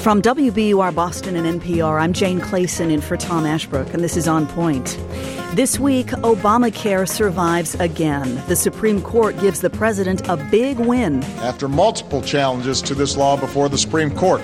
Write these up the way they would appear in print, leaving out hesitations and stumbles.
From WBUR Boston and NPR, I'm Jane Clayson in for Tom Ashbrook, and this is On Point. This week, Obamacare survives again. The Supreme Court gives the president a big win. After multiple challenges to this law before the Supreme Court,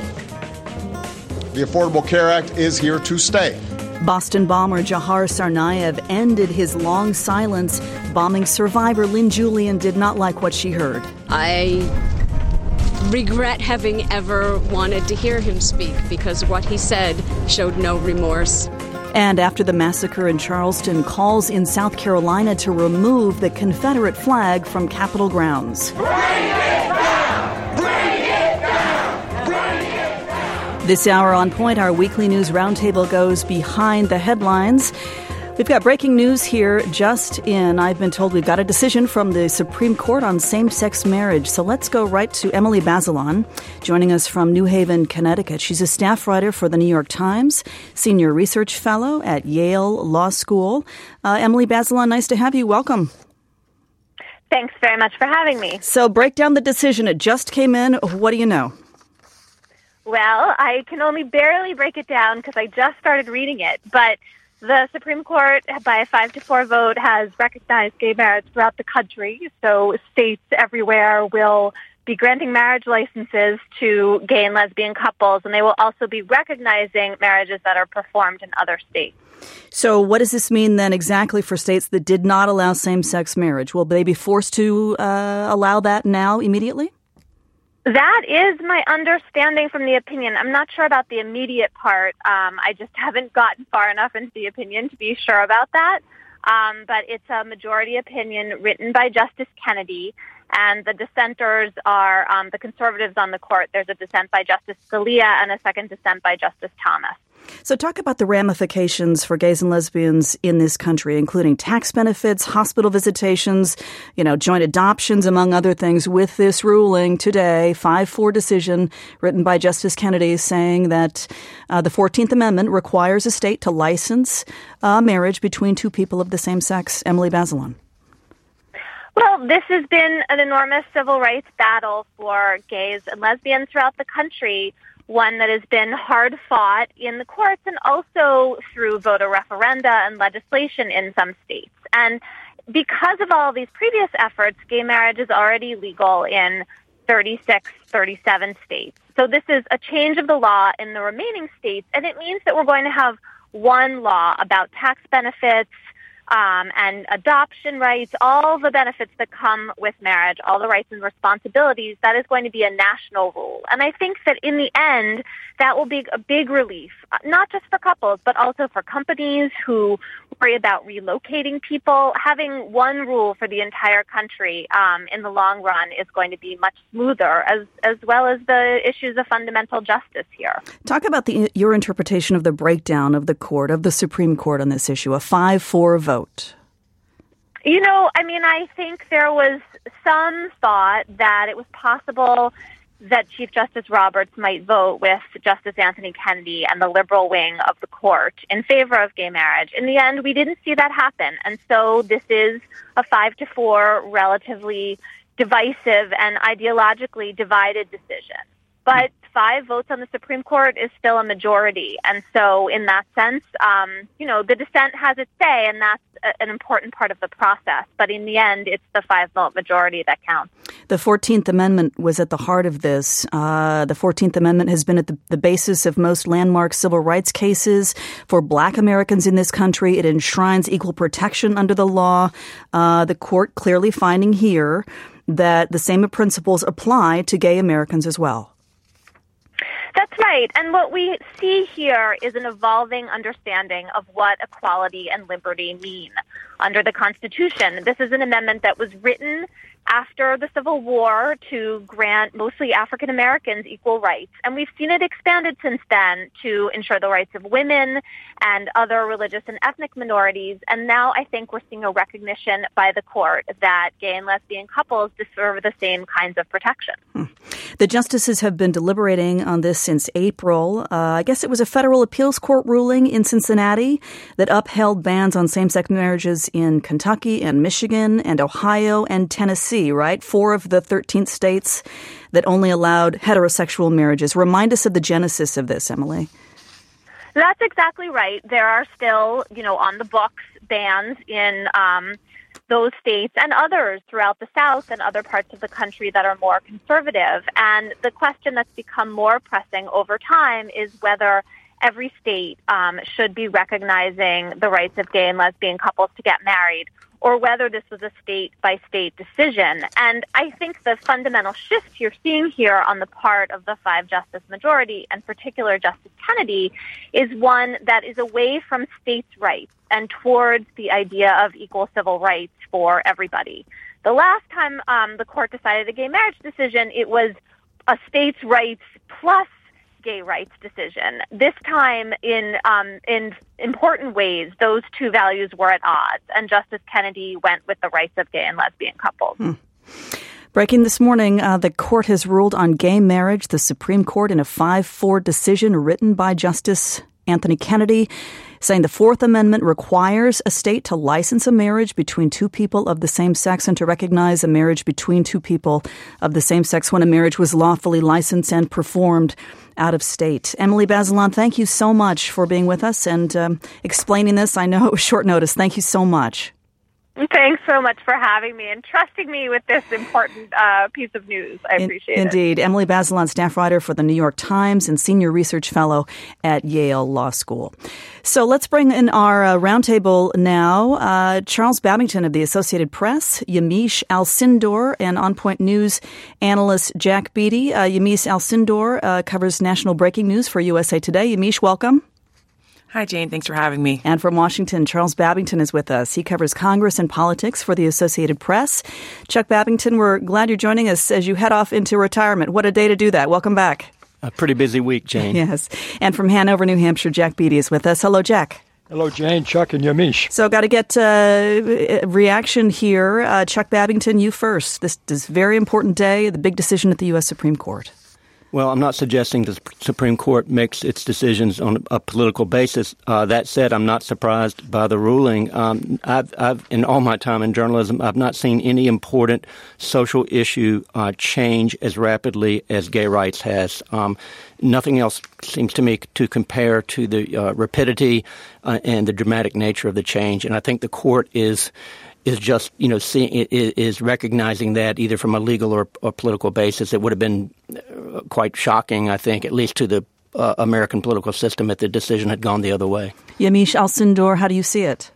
the Affordable Care Act is here to stay. Boston bomber Jahar Tsarnaev ended his long silence. Bombing survivor Lynn Julian did not like what she heard. I regret having ever wanted to hear him speak because what he said showed no remorse. And after the massacre in Charleston, calls in South Carolina to remove the Confederate flag from Capitol grounds. Bring it down! Bring it down! Bring it down! This hour on Point, our weekly news roundtable goes behind the headlines. We've got breaking news here just in. I've been told we've got a decision from the Supreme Court on same-sex marriage. So let's go right to Emily Bazelon, joining us from New Haven, Connecticut. She's a staff writer for the New York Times, senior research fellow at Yale Law School. Emily Bazelon, nice to have you. Welcome. Thanks very much for having me. So break down the decision. It just came in. What do you know? Well, I can only barely break it down because I just started reading it, but the Supreme Court, by a 5-4 vote, has recognized gay marriage throughout the country. So states everywhere will be granting marriage licenses to gay and lesbian couples, and they will also be recognizing marriages that are performed in other states. So what does this mean then exactly for states that did not allow same-sex marriage? Will they be forced to allow that now immediately? That is my understanding from the opinion. I'm not sure about the immediate part. I just haven't gotten far enough into the opinion to be sure about that. But it's a majority opinion written by Justice Kennedy, and the dissenters are the conservatives on the court. There's a dissent by Justice Scalia and a second dissent by Justice Thomas. So talk about the ramifications for gays and lesbians in this country, including tax benefits, hospital visitations, joint adoptions, among other things, with this ruling today, 5-4 decision written by Justice Kennedy saying that the 14th Amendment requires a state to license marriage between two people of the same sex. Emily Bazelon. Well, this has been an enormous civil rights battle for gays and lesbians throughout the country, one that has been hard fought in the courts and also through voter referenda and legislation in some states. And because of all of these previous efforts, gay marriage is already legal in 36, 37 states. So this is a change of the law in the remaining states, and it means that we're going to have one law about tax benefits, and adoption rights, all the benefits that come with marriage, all the rights and responsibilities. That is going to be a national rule. And I think that in the end, that will be a big relief, not just for couples, but also for companies who worry about relocating people. Having one rule for the entire country in the long run is going to be much smoother, as well as the issues of fundamental justice here. Talk about your interpretation of the breakdown of the Supreme Court on this issue, a 5-4 vote. I think there was some thought that it was possible that Chief Justice Roberts might vote with Justice Anthony Kennedy and the liberal wing of the court in favor of gay marriage. In the end, we didn't see that happen. And so this is a 5-4 relatively divisive and ideologically divided decision. But 5 votes on the Supreme Court is still a majority. And so in that sense, the dissent has its say, and that's an important part of the process. But in the end, it's the 5-vote majority that counts. The 14th Amendment was at the heart of this. The 14th Amendment has been at the basis of most landmark civil rights cases for Black Americans in this country. It enshrines equal protection under the law. The court clearly finding here that the same principles apply to gay Americans as well. That's right. And what we see here is an evolving understanding of what equality and liberty mean under the Constitution. This is an amendment that was written after the Civil War to grant mostly African Americans equal rights. And we've seen it expanded since then to ensure the rights of women and other religious and ethnic minorities. And now I think we're seeing a recognition by the court that gay and lesbian couples deserve the same kinds of protection. The justices have been deliberating on this since April. I guess it was a federal appeals court ruling in Cincinnati that upheld bans on same-sex marriages in Kentucky and Michigan and Ohio and Tennessee, right? 4 of the 13 states that only allowed heterosexual marriages. Remind us of the genesis of this, Emily. That's exactly right. There are still, on the books bans in those states and others throughout the South and other parts of the country that are more conservative. And the question that's become more pressing over time is whether every state should be recognizing the rights of gay and lesbian couples to get married, or whether this was a state-by-state decision. And I think the fundamental shift you're seeing here on the part of the 5-justice majority, and particular Justice Kennedy, is one that is away from states' rights and towards the idea of equal civil rights for everybody. The last time the court decided a gay marriage decision, it was a states' rights plus gay rights decision. This time, in important ways, those two values were at odds, and Justice Kennedy went with the rights of gay and lesbian couples. Breaking this morning, the court has ruled on gay marriage, the Supreme Court, in a 5-4 decision written by Justice Anthony Kennedy, saying the Fourth Amendment requires a state to license a marriage between two people of the same sex and to recognize a marriage between two people of the same sex when a marriage was lawfully licensed and performed out of state. Emily Bazelon, thank you so much for being with us and explaining this. I know it was short notice. Thank you so much. Thanks so much for having me and trusting me with this important piece of news. I appreciate it. Indeed. Emily Bazelon, staff writer for the New York Times and senior research fellow at Yale Law School. So let's bring in our roundtable now. Charles Babington of the Associated Press, Yamiche Alcindor, and On Point News analyst Jack Beatty. Yamiche Alcindor covers national breaking news for USA Today. Yamiche, welcome. Hi, Jane. Thanks for having me. And from Washington, Charles Babington is with us. He covers Congress and politics for the Associated Press. Chuck Babington, we're glad you're joining us as you head off into retirement. What a day to do that. Welcome back. A pretty busy week, Jane. Yes. And from Hanover, New Hampshire, Jack Beatty is with us. Hello, Jack. Hello, Jane, Chuck, and Yamiche. So got to get a reaction here. Chuck Babington, you first. This is a very important day, the big decision at the U.S. Supreme Court. Well, I'm not suggesting the Supreme Court makes its decisions on a political basis. That said, I'm not surprised by the ruling. I've in all my time in journalism, I've not seen any important social issue change as rapidly as gay rights has. Nothing else seems to me to compare to the rapidity and the dramatic nature of the change. And I think the court is just, is recognizing that either from a legal or political basis. It would have been quite shocking, I think, at least to the American political system if the decision had gone the other way. Yamiche Alcindor, how do you see it?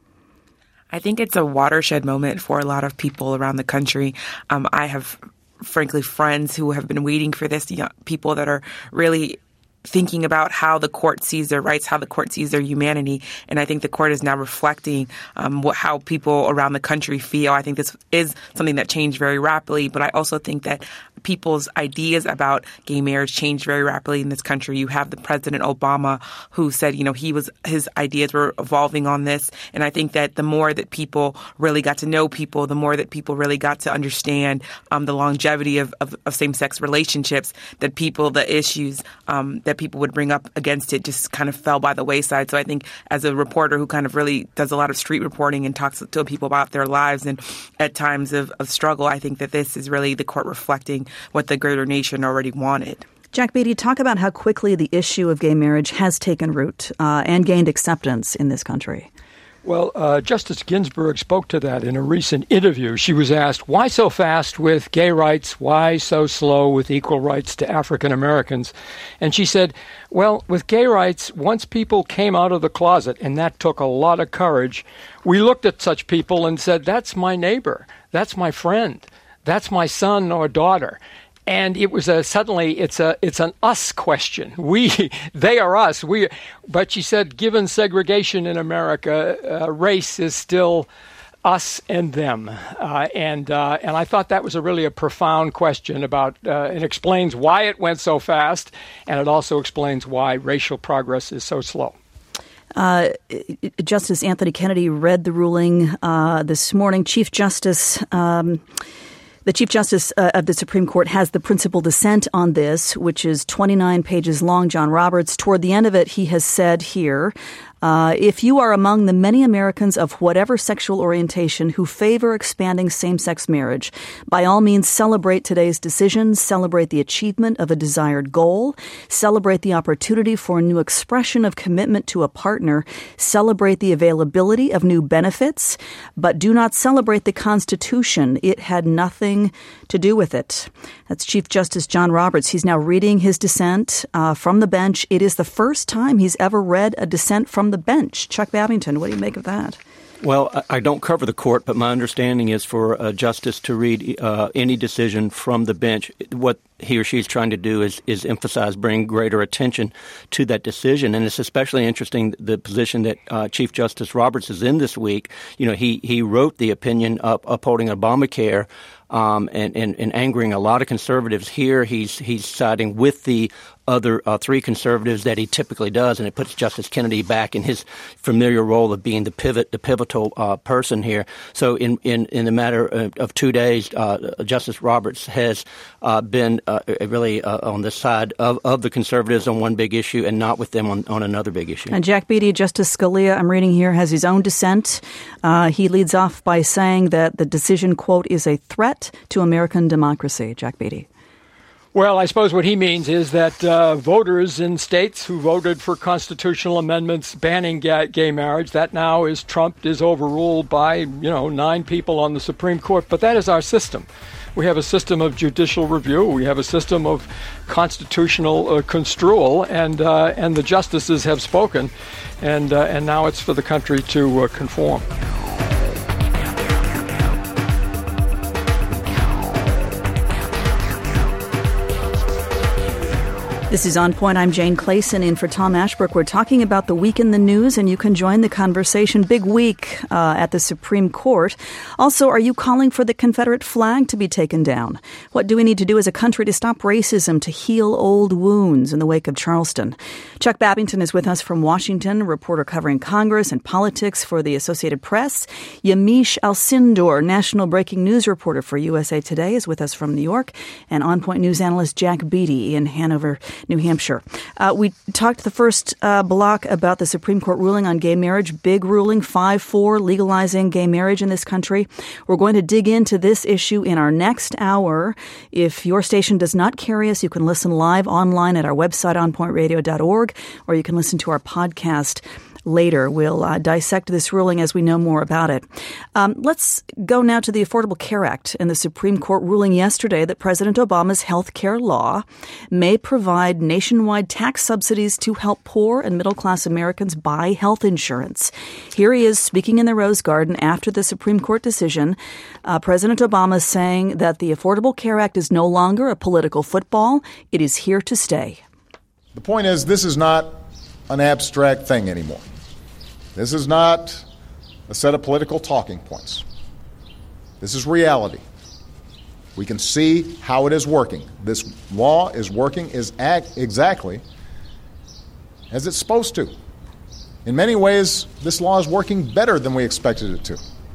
I think it's a watershed moment for a lot of people around the country. I have, frankly, friends who have been waiting for this, people that are really thinking about how the court sees their rights, how the court sees their humanity. And I think the court is now reflecting how people around the country feel. I think this is something that changed very rapidly, but I also think that people's ideas about gay marriage changed very rapidly in this country. You have the President Obama who said, his ideas were evolving on this. And I think that the more that people really got to know people, the more that people really got to understand the longevity of same-sex relationships, that the issues that people would bring up against it just kind of fell by the wayside. So I think as a reporter who kind of really does a lot of street reporting and talks to people about their lives and at times of struggle, I think that this is really the court reflecting what the greater nation already wanted. Jack Beatty, talk about how quickly the issue of gay marriage has taken root and gained acceptance in this country. Well, Justice Ginsburg spoke to that in a recent interview. She was asked, why so fast with gay rights? Why so slow with equal rights to African Americans? And she said, well, with gay rights, once people came out of the closet, and that took a lot of courage, we looked at such people and said, that's my neighbor, that's my friend, that's my son or daughter. And it was suddenly it's an us question. They are us. But she said, given segregation in America, race is still us and them. And I thought that was really a profound question about. It explains why it went so fast, and it also explains why racial progress is so slow. Justice Anthony Kennedy read the ruling this morning. Chief Justice. The Chief Justice of the Supreme Court has the principal dissent on this, which is 29 pages long. John Roberts, toward the end of it, he has said here, if you are among the many Americans of whatever sexual orientation who favor expanding same-sex marriage, by all means celebrate today's decision, celebrate the achievement of a desired goal, celebrate the opportunity for a new expression of commitment to a partner, celebrate the availability of new benefits, but do not celebrate the Constitution. It had nothing to do with it. That's Chief Justice John Roberts. He's now reading his dissent from the bench. It is the first time he's ever read a dissent from the bench. Chuck Babington, what do you make of that? Well, I don't cover the court, but my understanding is for a justice to read any decision from the bench, what he or she is trying to do is emphasize, bring greater attention to that decision. And it's especially interesting, the position that Chief Justice Roberts is in this week. You know, he wrote the opinion upholding Obamacare and angering a lot of conservatives. Here he's siding with the other three conservatives that he typically does, and it puts Justice Kennedy back in his familiar role of being the pivotal person here. So in the matter of 2 days, Justice Roberts has been really on the side of the conservatives on one big issue and not with them on another big issue. And Jack Beatty, Justice Scalia, I'm reading here, has his own dissent. He leads off by saying that the decision, quote, is a threat to American democracy. Jack Beatty. Well, I suppose what he means is that voters in states who voted for constitutional amendments banning gay marriage, that now is trumped, is overruled by, 9 people on the Supreme Court. But that is our system. We have a system of judicial review. We have a system of constitutional construal, and the justices have spoken, and now it's for the country to conform. This is On Point. I'm Jane Clayson in for Tom Ashbrook. We're talking about the week in the news, and you can join the conversation. Big week at the Supreme Court. Also, are you calling for the Confederate flag to be taken down? What do we need to do as a country to stop racism, to heal old wounds in the wake of Charleston? Chuck Babington is with us from Washington, a reporter covering Congress and politics for the Associated Press. Yamiche Alcindor, national breaking news reporter for USA Today, is with us from New York. And On Point news analyst Jack Beatty in Hanover, New Hampshire. We talked the first block about the Supreme Court ruling on gay marriage. Big ruling, 5-4, legalizing gay marriage in this country. We're going to dig into this issue in our next hour. If your station does not carry us, you can listen live online at our website, onpointradio.org, or you can listen to our podcast later. We'll dissect this ruling as we know more about it. Let's go now to the Affordable Care Act and the Supreme Court ruling yesterday that President Obama's health care law may provide nationwide tax subsidies to help poor and middle-class Americans buy health insurance. Here he is speaking in the Rose Garden after the Supreme Court decision. President Obama saying that the Affordable Care Act is no longer a political football. It is here to stay. The point is, this is not an abstract thing anymore. This is not a set of political talking points. This is reality. We can see how it is working. This law is working exactly as it's supposed to. In many ways, this law is working better than we expected it to.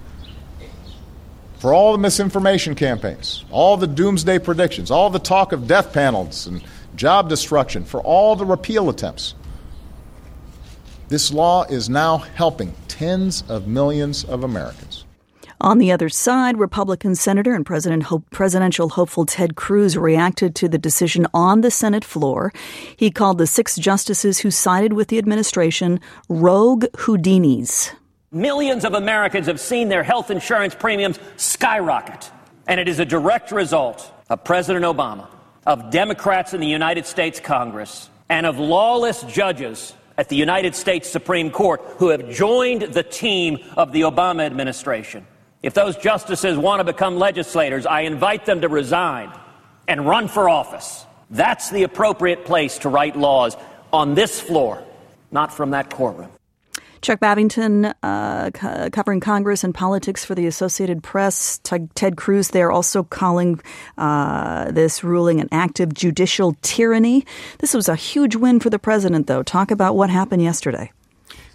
For all the misinformation campaigns, all the doomsday predictions, all the talk of death panels and job destruction, for all the repeal attempts, this law is now helping tens of millions of Americans. On the other side, Republican Senator and presidential hopeful Ted Cruz reacted to the decision on the Senate floor. He called the 6 justices who sided with the administration rogue Houdinis. Millions of Americans have seen their health insurance premiums skyrocket, and it is a direct result of President Obama, of Democrats in the United States Congress, and of lawless judges at the United States Supreme Court who have joined the team of the Obama administration. If those justices want to become legislators, I invite them to resign and run for office. That's the appropriate place to write laws, on this floor, not from that courtroom. Chuck Babington, covering Congress and politics for the Associated Press. Ted Cruz there also calling this ruling an act of judicial tyranny. This was a huge win for the president, though. Talk about what happened yesterday.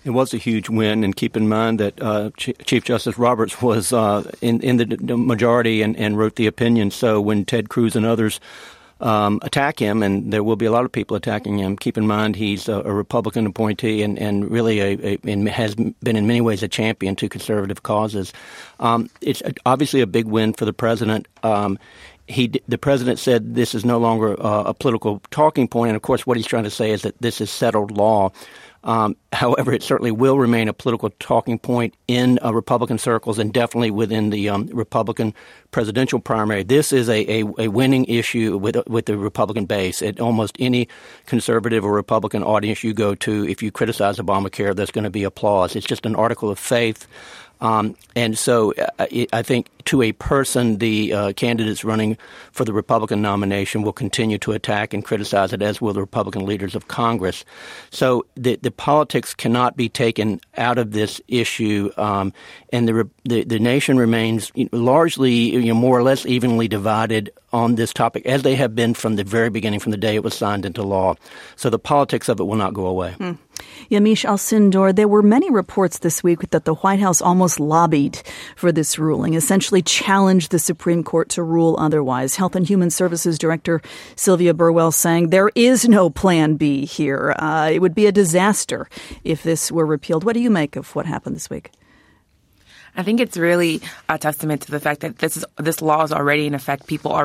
It was a huge win, and keep in mind that Chief Justice Roberts was in the majority and wrote the opinion. So when Ted Cruz and others attack him, and there will be a lot of people attacking him, keep in mind he's a Republican appointee and really has been in many ways a champion to conservative causes. It's obviously a big win for the president. The president said this is no longer a political talking point, and of course what he's trying to say is that this is settled law. However, it certainly will remain a political talking point in Republican circles and definitely within the Republican presidential primary. This is a winning issue with the Republican base. At almost any conservative or Republican audience you go to, if you criticize Obamacare, there's going to be applause. It's just an article of faith. And so I think to a person, the candidates running for the Republican nomination will continue to attack and criticize it, as will the Republican leaders of Congress. So the politics cannot be taken out of this issue, and the nation remains largely, more or less evenly divided on this topic, as they have been from the very beginning, from the day it was signed into law. So the politics of it will not go away. Yamiche Alcindor, there were many reports this week that the White House almost lobbied for this ruling, essentially challenged the Supreme Court to rule otherwise. Health and Human Services Director Sylvia Burwell saying there is no plan B here. It would be a disaster if this were repealed. What do you make of what happened this week? I think it's really a testament to the fact that this law is already in effect.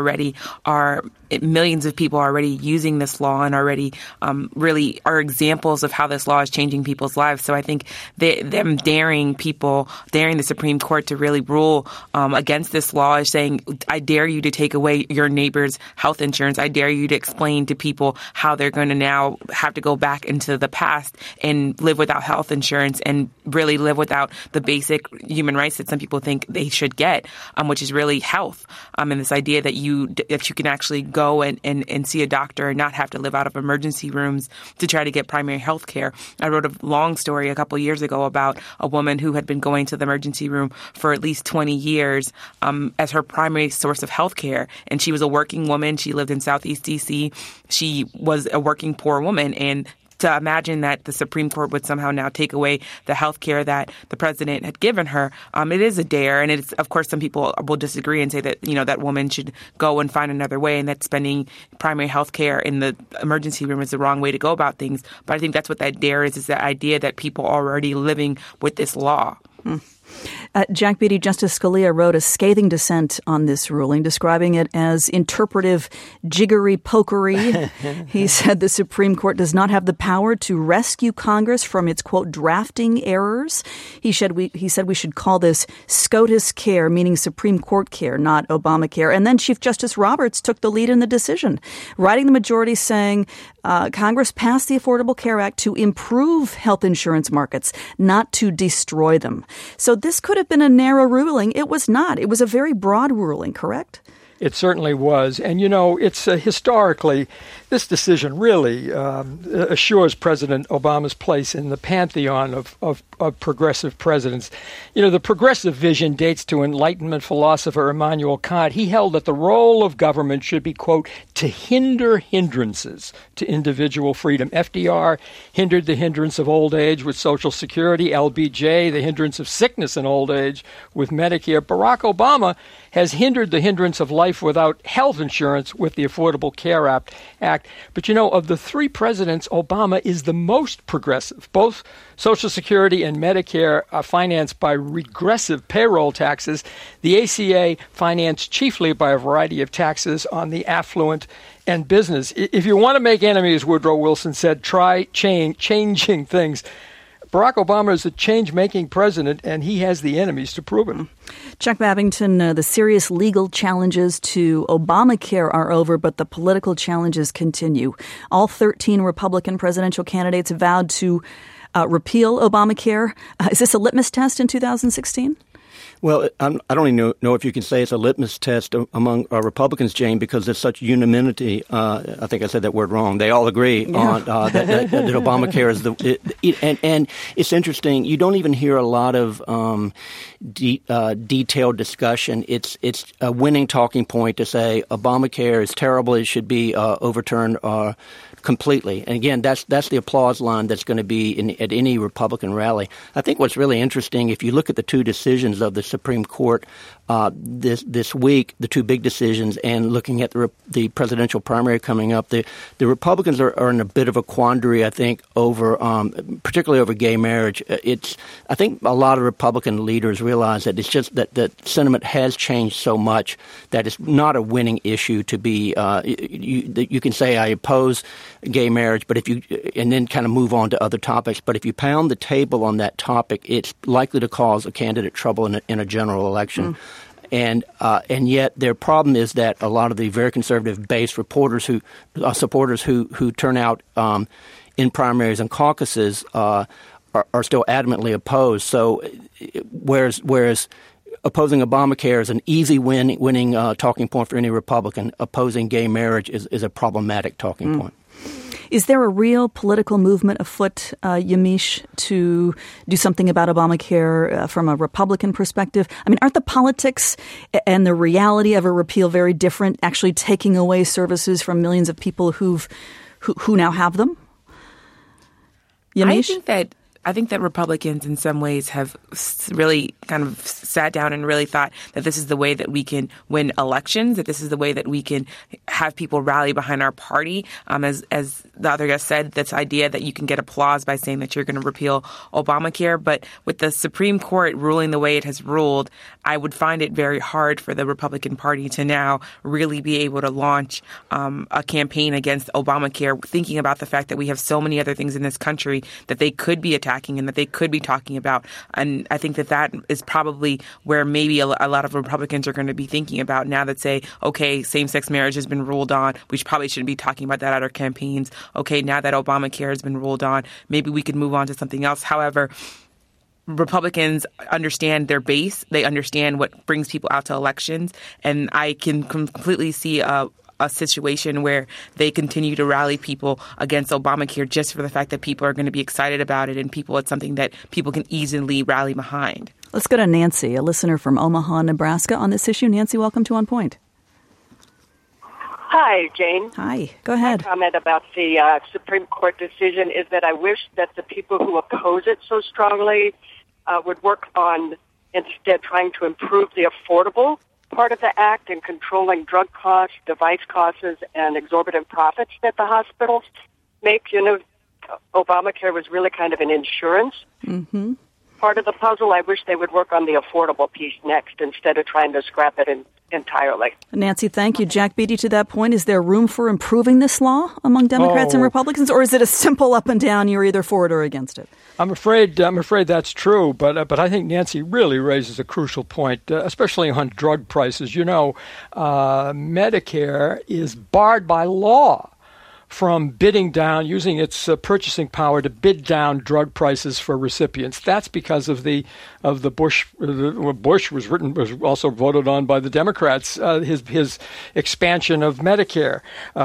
Millions of people are already using this law and already really are examples of how this law is changing people's lives. So I think them daring the Supreme Court to really rule against this law is saying, I dare you to take away your neighbor's health insurance. I dare you to explain to people how they're going to now have to go back into the past and live without health insurance and really live without the basic human rights that some people think they should get, which is really health. And this idea that you can actually go and see a doctor and not have to live out of emergency rooms to try to get primary health care. I wrote a long story a couple of years ago about a woman who had been going to the emergency room for at least 20 years as her primary source of health care. And she was a working woman. She lived in Southeast D.C. She was a working poor woman, and to imagine that the Supreme Court would somehow now take away the health care that the president had given her, it is a dare. And it's, of course, some people will disagree and say that, that woman should go and find another way and that spending primary health care in the emergency room is the wrong way to go about things. But I think that's what that dare is the idea that people are already living with this law. Jack Beatty, Justice Scalia wrote a scathing dissent on this ruling, describing it as interpretive jiggery-pokery. He said the Supreme Court does not have the power to rescue Congress from its, quote, drafting errors. He said we should call this SCOTUS care, meaning Supreme Court care, not Obamacare. And then Chief Justice Roberts took the lead in the decision, writing the majority saying Congress passed the Affordable Care Act to improve health insurance markets, not to destroy them. So this could have been a narrow ruling. It was not. It was a very broad ruling, correct? It certainly was. And, it's historically, this decision really assures President Obama's place in the pantheon of progressive presidents. The progressive vision dates to Enlightenment philosopher Immanuel Kant. He held that the role of government should be, quote, to hinder hindrances to individual freedom. FDR hindered the hindrance of old age with Social Security. LBJ, the hindrance of sickness and old age with Medicare. Barack Obama has hindered the hindrance of life without health insurance with the Affordable Care Act. But, of the three presidents, Obama is the most progressive. Both Social Security and Medicare are financed by regressive payroll taxes. The ACA financed chiefly by a variety of taxes on the affluent and business. If you want to make enemies, Woodrow Wilson said, try changing things. Barack Obama is a change-making president, and he has the enemies to prove it. Chuck Babington, the serious legal challenges to Obamacare are over, but the political challenges continue. All 13 Republican presidential candidates vowed to repeal Obamacare. Is this a litmus test in 2016? Well, I don't even know if you can say it's a litmus test among Republicans, Jane, because there's such unanimity. I think I said that word wrong. They all agree on that Obamacare is and it's interesting. You don't even hear a lot of detailed discussion. It's a winning talking point to say Obamacare is terrible. It should be overturned completely. And again, that's the applause line that's going to be at any Republican rally. I think what's really interesting, if you look at the two decisions of the Supreme Court this week, the two big decisions, and looking at the presidential primary coming up, the Republicans are in a bit of a quandary, I think, over particularly over gay marriage. I think a lot of Republican leaders realize that it's just that sentiment has changed so much that it's not a winning issue to be. You can say I oppose gay marriage, but and then kind of move on to other topics. But if you pound the table on that topic, it's likely to cause a candidate trouble in a general election. And yet their problem is that a lot of the very conservative base supporters who turn out in primaries and caucuses are still adamantly opposed. So whereas opposing Obamacare is an easy winning talking point for any Republican, opposing gay marriage is a problematic talking point. Is there a real political movement afoot, Yamiche, to do something about Obamacare from a Republican perspective? I mean, aren't the politics and the reality of a repeal very different, actually taking away services from millions of people who now have them? Yamiche? I think that Republicans in some ways have really kind of sat down and really thought that this is the way that we can win elections, that this is the way that we can have people rally behind our party. As the other guest said, this idea that you can get applause by saying that you're going to repeal Obamacare. But with the Supreme Court ruling the way it has ruled, I would find it very hard for the Republican Party to now really be able to launch a campaign against Obamacare, thinking about the fact that we have so many other things in this country that they could be attacking and that they could be talking about. And I think that is probably where maybe a lot of Republicans are going to be thinking about now that say, okay, same-sex marriage has been ruled on. We probably shouldn't be talking about that at our campaigns. Okay, now that Obamacare has been ruled on, maybe we could move on to something else. However, Republicans understand their base. They understand what brings people out to elections. And I can completely see a situation where they continue to rally people against Obamacare just for the fact that people are going to be excited about it and it's something that people can easily rally behind. Let's go to Nancy, a listener from Omaha, Nebraska, on this issue. Nancy, welcome to On Point. Hi, Jane. Hi. Go ahead. My comment about the Supreme Court decision is that I wish that the people who oppose it so strongly would work on instead trying to improve the affordable part of the act in controlling drug costs, device costs, and exorbitant profits that the hospitals make. You know, Obamacare was really kind of an insurance part of the puzzle. I wish they would work on the affordable piece next instead of trying to scrap it entirely. Nancy, thank you. Jack Beatty, to that point, is there room for improving this law among Democrats and Republicans, or is it a simple up and down, you're either for it or against it? I'm afraid that's true, but I think Nancy really raises a crucial point, especially on drug prices. You know, Medicare is barred by law from bidding down, using its purchasing power to bid down drug prices for recipients. That's because of the Bush. Bush was also voted on by the Democrats. His expansion of Medicare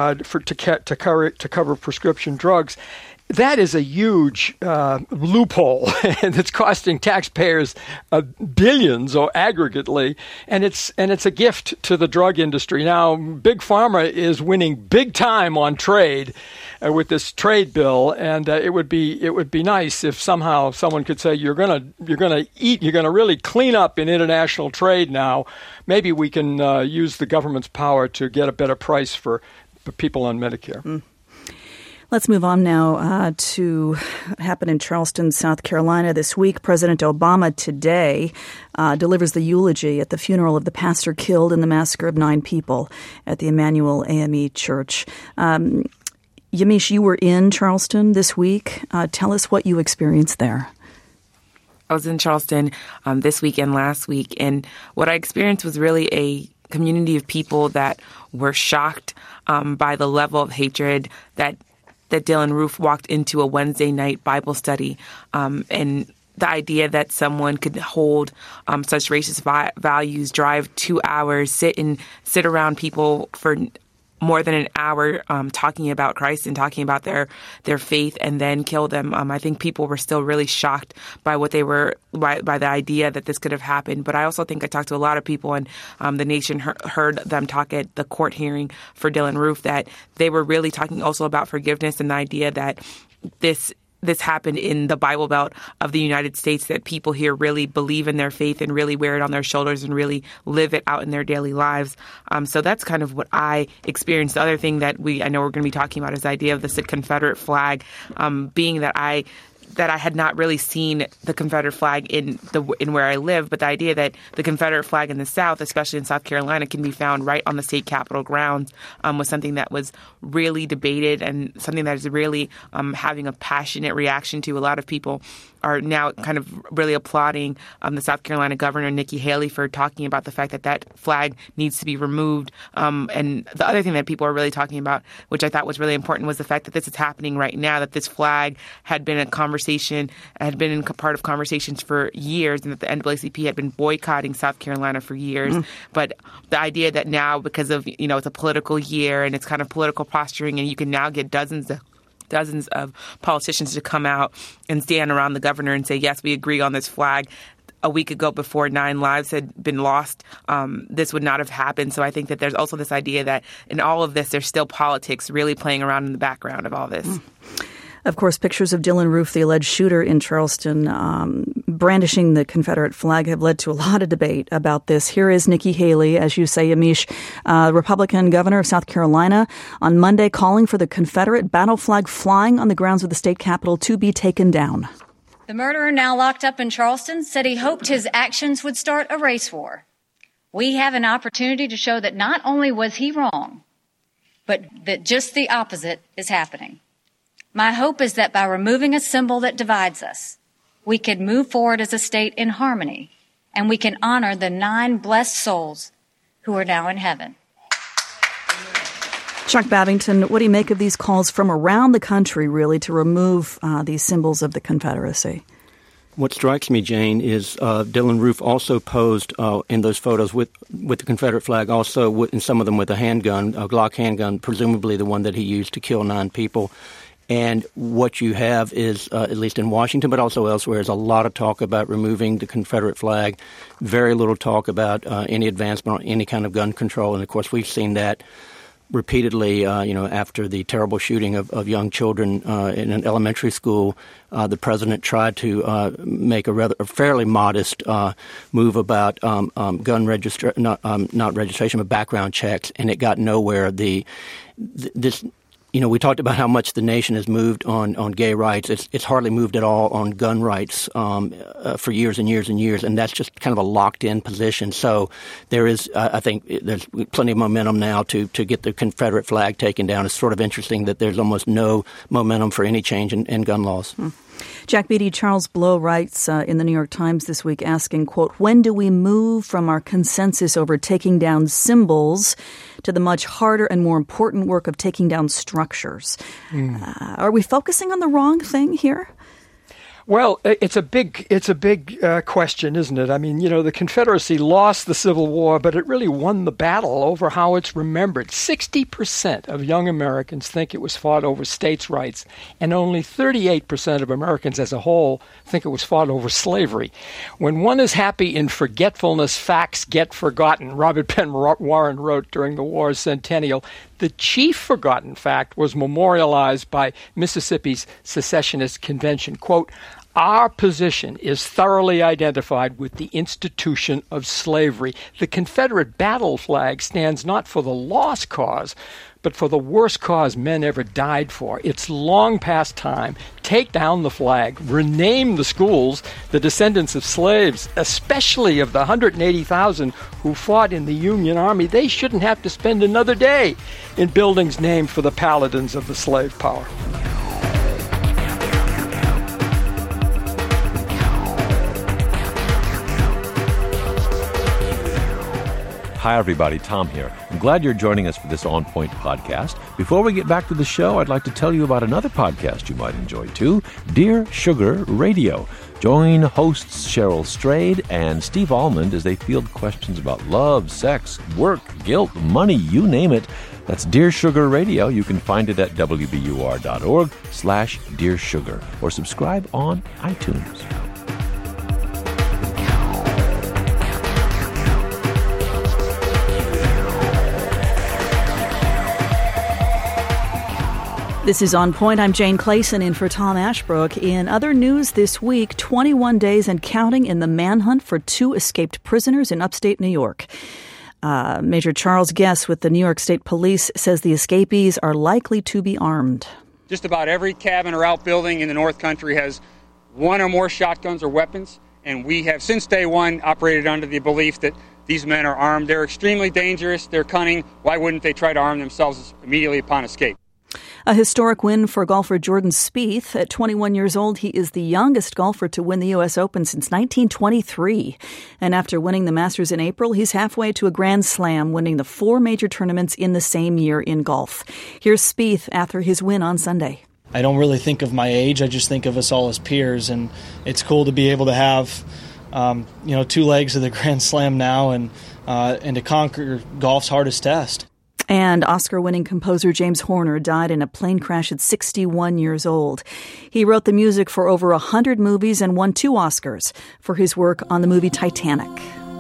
to cover prescription drugs. That is a huge loophole that's costing taxpayers billions, or aggregately, and it's a gift to the drug industry. Now, Big Pharma is winning big time on trade with this trade bill, and it would be nice if somehow someone could say you're gonna really clean up in international trade now. Maybe we can use the government's power to get a better price for people on Medicare. Let's move on now to what happened in Charleston, South Carolina this week. President Obama today delivers the eulogy at the funeral of the pastor killed in the massacre of 9 people at the Emmanuel AME Church. Yamiche, you were in Charleston this week. Tell us what you experienced there. I was in Charleston this week and last week, and what I experienced was really a community of people that were shocked by the level of hatred that Dylan Roof walked into a Wednesday night Bible study, and the idea that someone could hold such racist values, drive 2 hours, sit around people for more than an hour talking about Christ and talking about their faith and then kill them. I think people were still really shocked by what they were, by the idea that this could have happened. But I also think I talked to a lot of people, and the nation heard them talk at the court hearing for Dylann Roof, that they were really talking also about forgiveness and the idea that this happened in the Bible Belt of the United States, that people here really believe in their faith and really wear it on their shoulders and really live it out in their daily lives. So that's kind of what I experienced. The other thing that I know we're going to be talking about is the idea of the Confederate flag, being that I had not really seen the Confederate flag in where I live, but the idea that the Confederate flag in the South, especially in South Carolina, can be found right on the state capitol grounds was something that was really debated and something that is really having a passionate reaction to. A lot of people are now kind of really applauding the South Carolina governor, Nikki Haley, for talking about the fact that that flag needs to be removed. And the other thing that people are really talking about, which I thought was really important, was the fact that this is happening right now, that this flag had been part of conversations for years, and that the NAACP had been boycotting South Carolina for years. But the idea that now, because of, it's a political year and it's kind of political posturing, and you can now get dozens of politicians to come out and stand around the governor and say, yes, we agree on this flag. A week ago, before 9 lives had been lost, this would not have happened. So I think that there's also this idea that in all of this, there's still politics really playing around in the background of all this. Of course, pictures of Dylann Roof, the alleged shooter in Charleston, brandishing the Confederate flag, have led to a lot of debate about this. Here is Nikki Haley, as you say, Amish, Republican governor of South Carolina, on Monday calling for the Confederate battle flag flying on the grounds of the state capitol to be taken down. The murderer, now locked up in Charleston, said he hoped his actions would start a race war. We have an opportunity to show that not only was he wrong, but that just the opposite is happening. My hope is that by removing a symbol that divides us, we can move forward as a state in harmony, and we can honor the 9 blessed souls who are now in heaven. Chuck Babington, what do you make of these calls from around the country, really, to remove these symbols of the Confederacy? What strikes me, Jane, is Dylann Roof also posed in those photos with the Confederate flag, also in some of them with a handgun, a Glock handgun, presumably the one that he used to kill 9 people. And what you have is, at least in Washington, but also elsewhere, is a lot of talk about removing the Confederate flag, very little talk about any advancement on any kind of gun control. And, of course, we've seen that repeatedly, after the terrible shooting of young children in an elementary school. The president tried to make a fairly modest move about gun not registration, but background checks, and it got nowhere. We talked about how much the nation has moved on gay rights. It's hardly moved at all on gun rights for years and years and years, and that's just kind of a locked-in position. So there is, I think, there's plenty of momentum now to get the Confederate flag taken down. It's sort of interesting that there's almost no momentum for any change in gun laws. Jack Beatty, Charles Blow writes in the New York Times this week asking, quote, when do we move from our consensus over taking down symbols to the much harder and more important work of taking down structures? Are we focusing on the wrong thing here? Well, it's a big question, isn't it? I mean, the Confederacy lost the Civil War, but it really won the battle over how it's remembered. 60% of young Americans think it was fought over states' rights, and only 38% of Americans as a whole think it was fought over slavery. When one is happy in forgetfulness, facts get forgotten, Robert Penn Warren wrote during the war's centennial. The chief forgotten fact was memorialized by Mississippi's secessionist convention. Quote, our position is thoroughly identified with the institution of slavery. The Confederate battle flag stands not for the lost cause, but for the worst cause men ever died for. It's long past time. Take down the flag. Rename the schools the descendants of slaves, especially of the 180,000 who fought in the Union Army. They shouldn't have to spend another day in buildings named for the paladins of the slave power. Hi, everybody. Tom here. I'm glad you're joining us for this On Point podcast. Before we get back to the show, I'd like to tell you about another podcast you might enjoy too, Dear Sugar Radio. Join hosts Cheryl Strayed and Steve Almond as they field questions about love, sex, work, guilt, money, you name it. That's Dear Sugar Radio. You can find it at wbur.org/Dear Sugar or subscribe on iTunes. This is On Point. I'm Jane Clayson in for Tom Ashbrook. In other news this week, 21 days and counting in the manhunt for 2 escaped prisoners in upstate New York. Major Charles Guess with the New York State Police says the escapees are likely to be armed. Just about every cabin or outbuilding in the North Country has one or more shotguns or weapons, and we have since day one operated under the belief that these men are armed. They're extremely dangerous. They're cunning. Why wouldn't they try to arm themselves immediately upon escape? A historic win for golfer Jordan Spieth. At 21 years old, he is the youngest golfer to win the U.S. Open since 1923. And after winning the Masters in April, he's halfway to a Grand Slam, winning the 4 major tournaments in the same year in golf. Here's Spieth after his win on Sunday. I don't really think of my age. I just think of us all as peers, and it's cool to be able to have 2 legs of the Grand Slam now and to conquer golf's hardest test. And Oscar-winning composer James Horner died in a plane crash at 61 years old. He wrote the music for over 100 movies and won 2 Oscars for his work on the movie Titanic.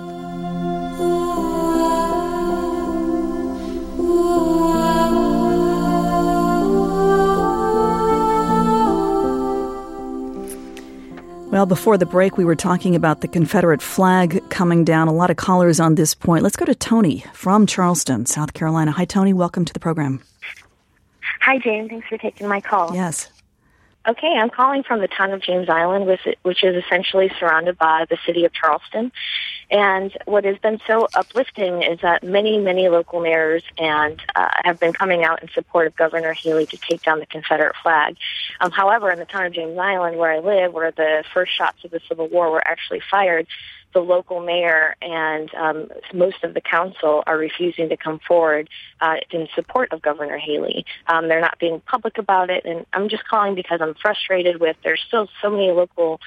Well, before the break, we were talking about the Confederate flag coming down. A lot of callers on this point. Let's go to Tony from Charleston, South Carolina. Hi, Tony. Welcome to the program. Hi, Jane. Thanks for taking my call. Yes. Okay, I'm calling from the town of James Island, which is essentially surrounded by the city of Charleston. And what has been so uplifting is that many, many local mayors and have been coming out in support of Governor Haley to take down the Confederate flag. However, in the town of James Island, where I live, where the first shots of the Civil War were actually fired, the local mayor and most of the council are refusing to come forward in support of Governor Haley. They're not being public about it, and I'm just calling because I'm frustrated with there's still so many local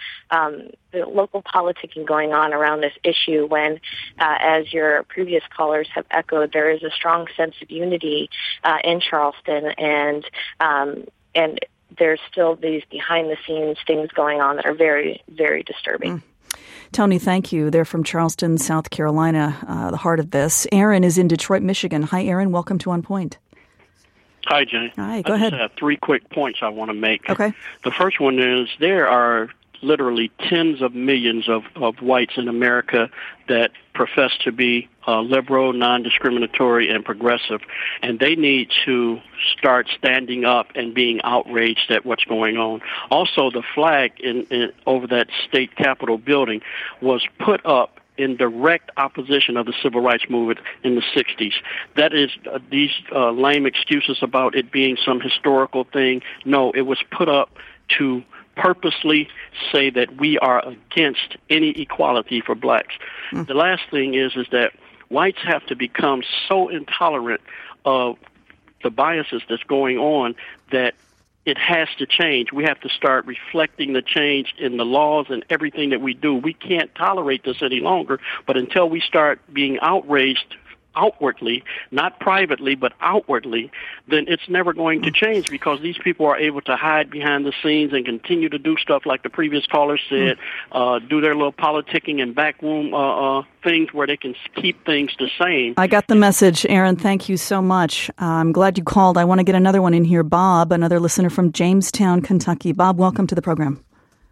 politicking going on around this issue when, as your previous callers have echoed, there is a strong sense of unity in Charleston, and there's still these behind-the-scenes things going on that are very, very disturbing. Tony, thank you. They're from Charleston, South Carolina, the heart of this. Aaron is in Detroit, Michigan. Hi, Aaron. Welcome to On Point. Hi, Jane. Hi, go I ahead. just have 3 quick points I want to make. Okay. The first one is there are literally tens of millions of whites in America that profess to be liberal, non-discriminatory, and progressive, and they need to start standing up and being outraged at what's going on. Also, the flag in over that state capitol building was put up in direct opposition of the civil rights movement in the 60s. That is, these lame excuses about it being some historical thing, no, it was put up to purposely say that we are against any equality for blacks. The last thing is that whites have to become so intolerant of the biases that's going on that it has to change. We have to start reflecting the change in the laws and everything that we do. We can't tolerate this any longer, but until we start being outraged outwardly, not privately, but outwardly, then it's never going to change because these people are able to hide behind the scenes and continue to do stuff like the previous caller said, do their little politicking and backroom things where they can keep things the same. I got the message, Aaron. Thank you so much. I'm glad you called. I want to get another one in here. Bob, another listener from Jamestown, Kentucky. Bob, welcome to the program.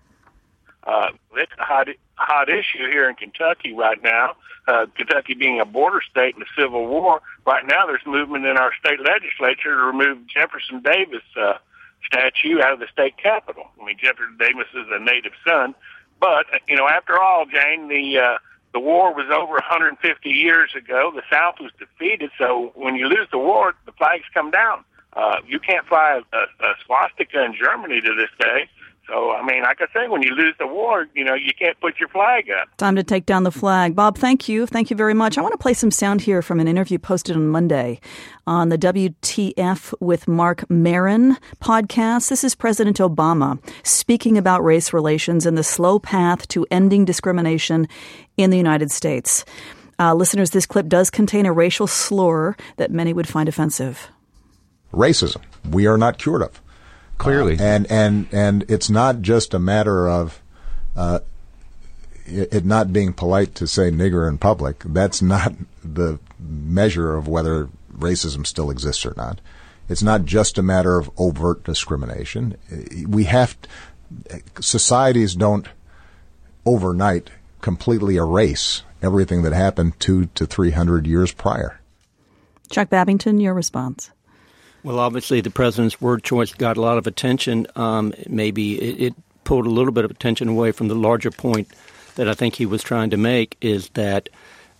It's a hot issue here in Kentucky right now. Kentucky being a border state in the Civil War, right now there's movement in our state legislature to remove Jefferson Davis statue out of the state capitol. I mean, Jefferson Davis is a native son, but after all, Jane, the war was over 150 years ago. The South was defeated, so when you lose the war, the flags come down. You can't fly a swastika in Germany to this day. So, I mean, like I say, when you lose the war, you can't put your flag up. Time to take down the flag. Bob, thank you. Thank you very much. I want to play some sound here from an interview posted on Monday on the WTF with Mark Maron podcast. This is President Obama speaking about race relations and the slow path to ending discrimination in the United States. Listeners, this clip does contain a racial slur that many would find offensive. Racism, we are not cured of. Clearly. And it's not just a matter of it not being polite to say nigger in public. That's not the measure of whether racism still exists or not. It's not just a matter of overt discrimination. Societies don't overnight completely erase everything that happened 200 to 300 years prior. Chuck Babington, your response. Well, obviously, the president's word choice got a lot of attention. Maybe it pulled a little bit of attention away from the larger point that I think he was trying to make, is that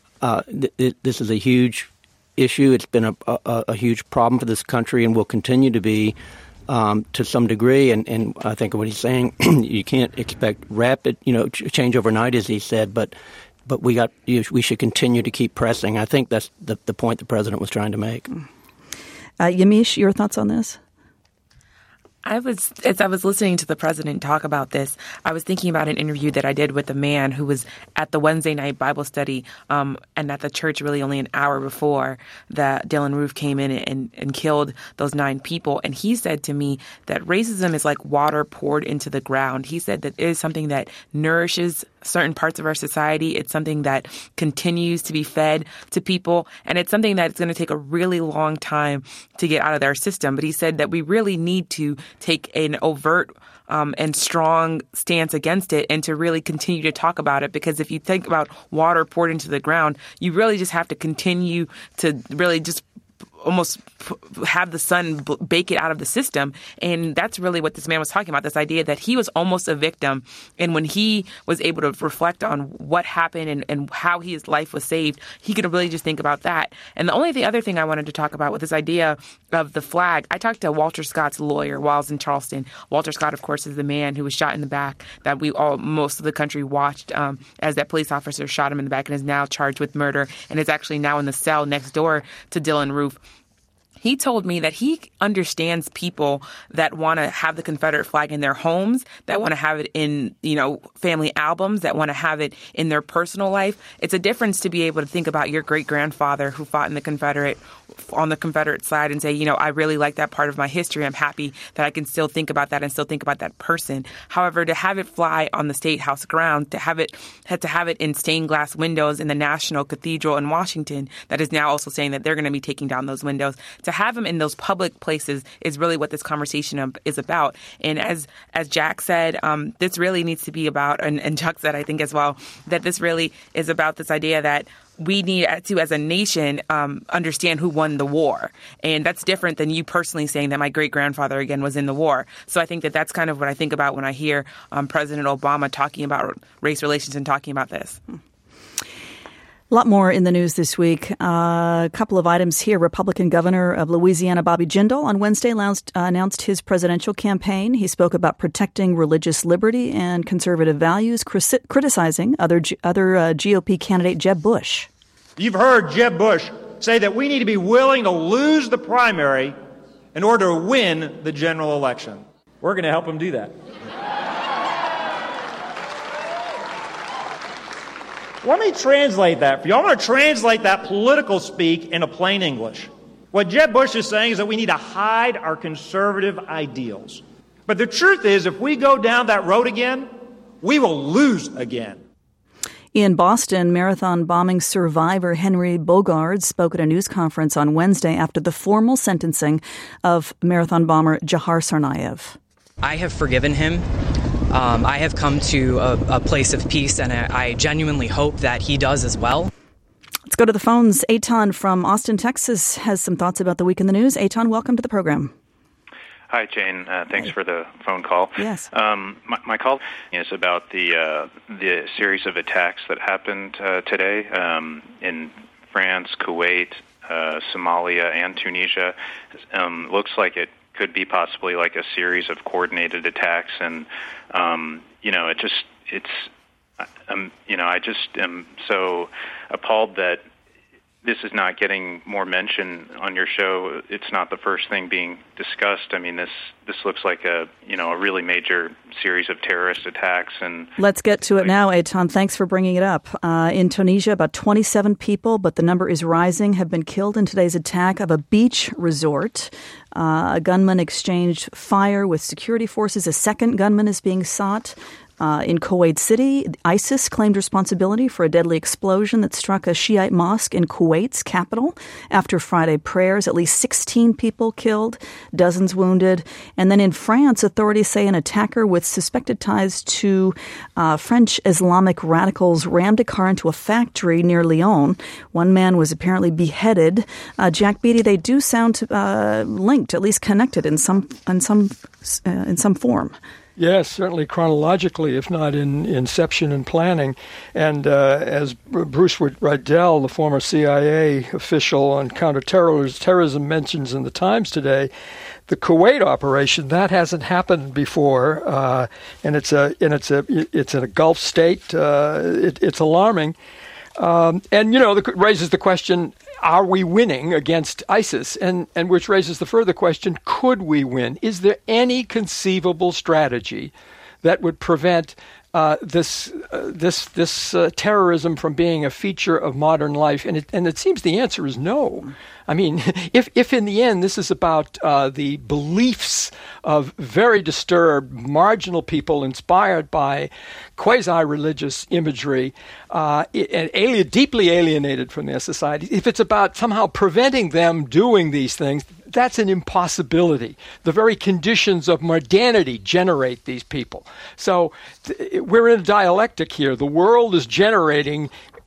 this is a huge issue. It's been a huge problem for this country and will continue to be to some degree. And I think what he's saying, you can't expect rapid, change overnight, as he said, but we should continue to keep pressing. I think that's the point the president was trying to make. Yamiche, your thoughts on this? As I was listening to the president talk about this, I was thinking about an interview that I did with a man who was at the Wednesday night Bible study and at the church really only an hour before that Dylann Roof came in and killed those 9 people. And he said to me that racism is like water poured into the ground. He said that it is something that nourishes certain parts of our society. It's something that continues to be fed to people. And it's something that's going to take a really long time to get out of their system. But he said that we really need to take an overt and strong stance against it and to really continue to talk about it. Because if you think about water poured into the ground, you really just have to continue to really just almost have the sun bake it out of the system. And that's really what this man was talking about, this idea that he was almost a victim. And when he was able to reflect on what happened and how his life was saved, he could really just think about that. And the other thing I wanted to talk about with this idea of the flag, I talked to Walter Scott's lawyer while I was in Charleston. Walter Scott, of course, is the man who was shot in the back that most of the country watched as that police officer shot him in the back and is now charged with murder and is actually now in the cell next door to Dylann Roof. He told me that he understands people that want to have the Confederate flag in their homes, that want to have it in, family albums, that want to have it in their personal life. It's a difference to be able to think about your great-grandfather who fought on the Confederate side and say, I really like that part of my history. I'm happy that I can still think about that and still think about that person. However, to have it fly on the State House grounds, to have it in stained glass windows in the National Cathedral in Washington, that is now also saying that they're going to be taking down those windows. To have them in those public places is really what this conversation is about. And as Jack said, this really needs to be about, and Chuck said, I think as well, that this really is about this idea that we need to, as a nation, understand who won the war. And that's different than you personally saying that my great-grandfather, again, was in the war. So I think that that's kind of what I think about when I hear President Obama talking about race relations and talking about this. A lot more in the news this week. A couple of items here. Republican Governor of Louisiana, Bobby Jindal, on Wednesday announced his presidential campaign. He spoke about protecting religious liberty and conservative values, criticizing other GOP candidate Jeb Bush. You've heard Jeb Bush say that we need to be willing to lose the primary in order to win the general election. We're going to help him do that. Let me translate that for you. I want to translate that political speak into plain English. What Jeb Bush is saying is that we need to hide our conservative ideals. But the truth is, if we go down that road again, we will lose again. In Boston, marathon bombing survivor Henry Bogard spoke at a news conference on Wednesday after the formal sentencing of marathon bomber Jahar Tsarnaev. I have forgiven him. I have come to a place of peace, and I genuinely hope that he does as well. Let's go to the phones. Eitan from Austin, Texas, has some thoughts about the week in the news. Eitan, welcome to the program. Hi, Jane. Thanks for the phone call. Yes. My call is about the series of attacks that happened today in France, Kuwait, Somalia, and Tunisia. Looks like it could be possibly like a series of coordinated attacks, and I just am so appalled that this is not getting more mention on your show. It's not the first thing being discussed. I mean, this looks like a really major series of terrorist attacks. And let's get to it now, Eitan. Thanks for bringing it up. In Tunisia, about 27 people, but the number is rising, have been killed in today's attack of a beach resort. A gunman exchanged fire with security forces. A second gunman is being sought. In Kuwait City, ISIS claimed responsibility for a deadly explosion that struck a Shiite mosque in Kuwait's capital after Friday prayers. At least 16 people killed, dozens wounded. And then in France, authorities say an attacker with suspected ties to French Islamic radicals rammed a car into a factory near Lyon. One man was apparently beheaded. Jack Beatty, they do sound linked, at least connected in some form. Yes, certainly chronologically, if not in inception and planning. And as Bruce Riedel, the former CIA official on counterterrorism, mentions in the Times today, the Kuwait operation, that hasn't happened before, and it's in a Gulf state. It's alarming, and it raises the question: are we winning against ISIS? And which raises the further question, could we win? Is there any conceivable strategy that would prevent this terrorism from being a feature of modern life? And it seems the answer is no. I mean, if in the end this is about the beliefs of very disturbed, marginal people inspired by quasi-religious imagery and deeply alienated from their society, if it's about somehow preventing them doing these things, that's an impossibility. The very conditions of modernity generate these people. So we're in a dialectic here. The world is generating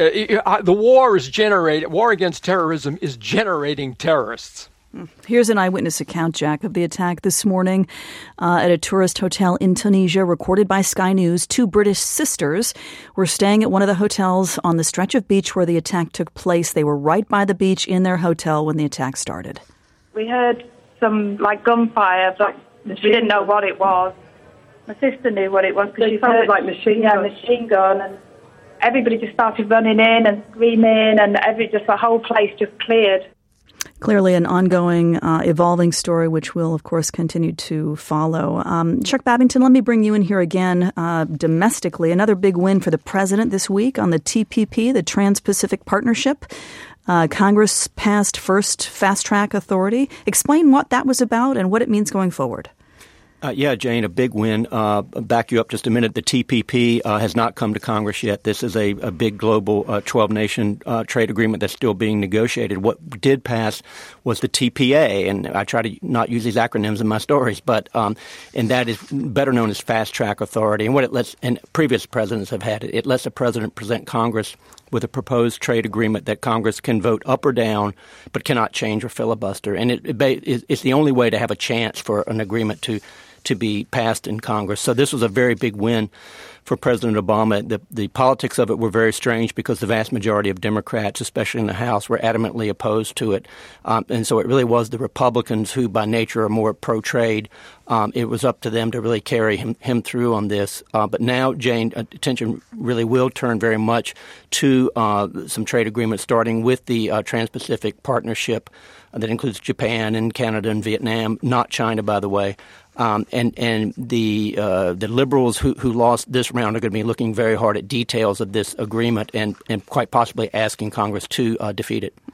war against terrorism is generating terrorists. Here's an eyewitness account, Jack, of the attack this morning at a tourist hotel in Tunisia, recorded by Sky News. Two British sisters were staying at one of the hotels on the stretch of beach where the attack took place. They were right by the beach in their hotel when the attack started. We heard some gunfire, but we didn't know what it was. My sister knew what it was because she heard like machine gun, and everybody just started running in and screaming, and the whole place just cleared. Clearly an ongoing, evolving story, which we'll, of course, continue to follow. Chuck Babington, let me bring you in here again domestically. Another big win for the president this week on the TPP, the Trans-Pacific Partnership. Congress passed first fast-track authority. Explain what that was about and what it means going forward. Yeah, Jane, a big win. Back you up just a minute. The TPP has not come to Congress yet. This is a big global 12-nation trade agreement that's still being negotiated. What did pass was the TPA, and I try to not use these acronyms in my stories, but and that is better known as fast-track authority. And what it lets, and previous presidents have had it lets the president present Congress with a proposed trade agreement that Congress can vote up or down, but cannot change or filibuster. And it's the only way to have a chance for an agreement to be passed in Congress. So this was a very big win for President Obama. The politics of it were very strange because the vast majority of Democrats, especially in the House, were adamantly opposed to it. And so it really was the Republicans who, by nature, are more pro-trade. It was up to them to really carry him through on this. But now, Jane, attention really will turn very much to some trade agreements, starting with the Trans-Pacific Partnership that includes Japan and Canada and Vietnam, not China, by the way. And the liberals who lost this round are going to be looking very hard at details of this agreement and quite possibly asking Congress to defeat it.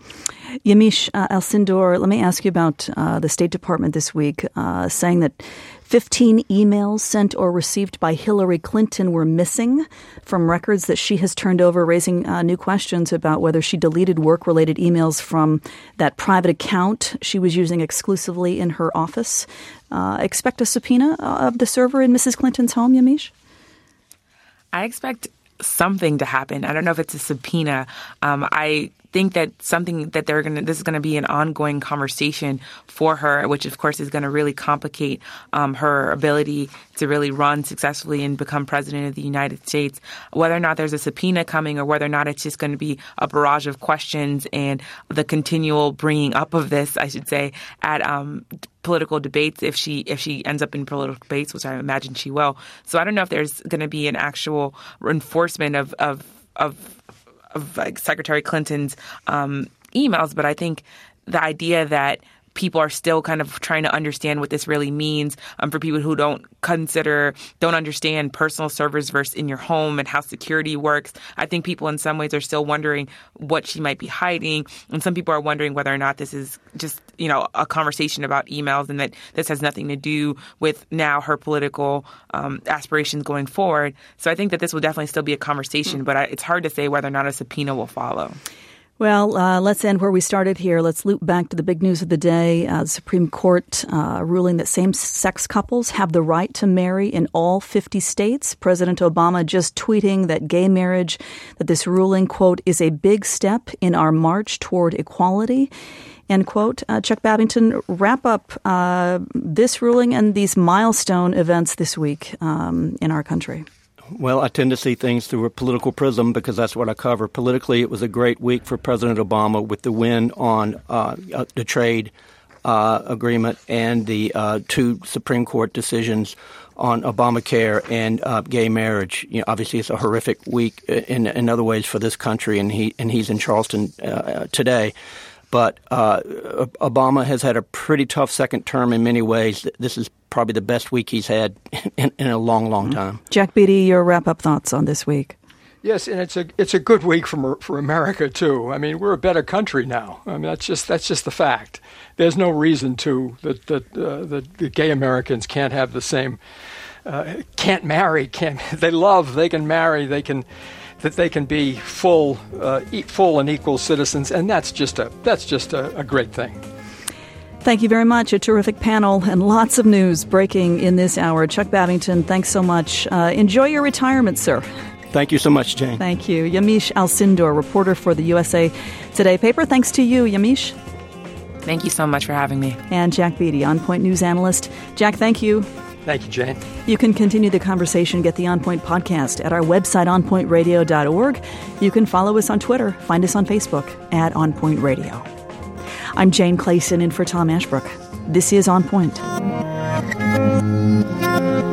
Yamiche Alcindor, let me ask you about the State Department this week, saying that 15 emails sent or received by Hillary Clinton were missing from records that she has turned over, raising new questions about whether she deleted work-related emails from that private account she was using exclusively in her office. Expect a subpoena of the server in Mrs. Clinton's home, Yamiche? I expect something to happen. I don't know if it's a subpoena. I think that this is going to be an ongoing conversation for her, which of course is going to really complicate her ability to really run successfully and become president of the United States. Whether or not there's a subpoena coming or whether or not it's just going to be a barrage of questions and the continual bringing up of this, I should say, at political debates if she ends up in political debates, which I imagine she will. So I don't know if there's going to be an actual enforcement of like Secretary Clinton's emails, but I think the idea that people are still kind of trying to understand what this really means for people who don't understand personal servers versus in your home and how security works. I think people in some ways are still wondering what she might be hiding. And some people are wondering whether or not this is just, a conversation about emails and that this has nothing to do with now her political aspirations going forward. So I think that this will definitely still be a conversation, but it's hard to say whether or not a subpoena will follow. Well, let's end where we started here. Let's loop back to the big news of the day. The Supreme Court ruling that same-sex couples have the right to marry in all 50 states. President Obama just tweeting that gay marriage, that this ruling, quote, is a big step in our march toward equality, end quote. Chuck Babington, wrap up this ruling and these milestone events this week in our country. Well, I tend to see things through a political prism because that's what I cover. Politically, it was a great week for President Obama with the win on the trade agreement and the two Supreme Court decisions on Obamacare and gay marriage. Obviously, it's a horrific week in other ways for this country, and he's in Charleston today. But Obama has had a pretty tough second term in many ways. This is probably the best week he's had in a long, long time. Jack Beatty, your wrap-up thoughts on this week? Yes, and it's a good week for America too. I mean, we're a better country now. I mean, that's just the fact. There's no reason that the gay Americans can't have the same, can't marry, they can marry, that they can be full and equal citizens, and that's just a great thing. Thank you very much. A terrific panel and lots of news breaking in this hour. Chuck Babington, thanks so much. Enjoy your retirement, sir. Thank you so much, Jane. Thank you. Yamiche Alcindor, reporter for the USA Today paper. Thanks to you, Yamiche. Thank you so much for having me. And Jack Beatty, On Point News analyst. Jack, thank you. Thank you, Jane. You can continue the conversation, get the On Point podcast at our website, onpointradio.org. You can follow us on Twitter. Find us on Facebook at On Point Radio. I'm Jane Clayson in for Tom Ashbrook. This is On Point.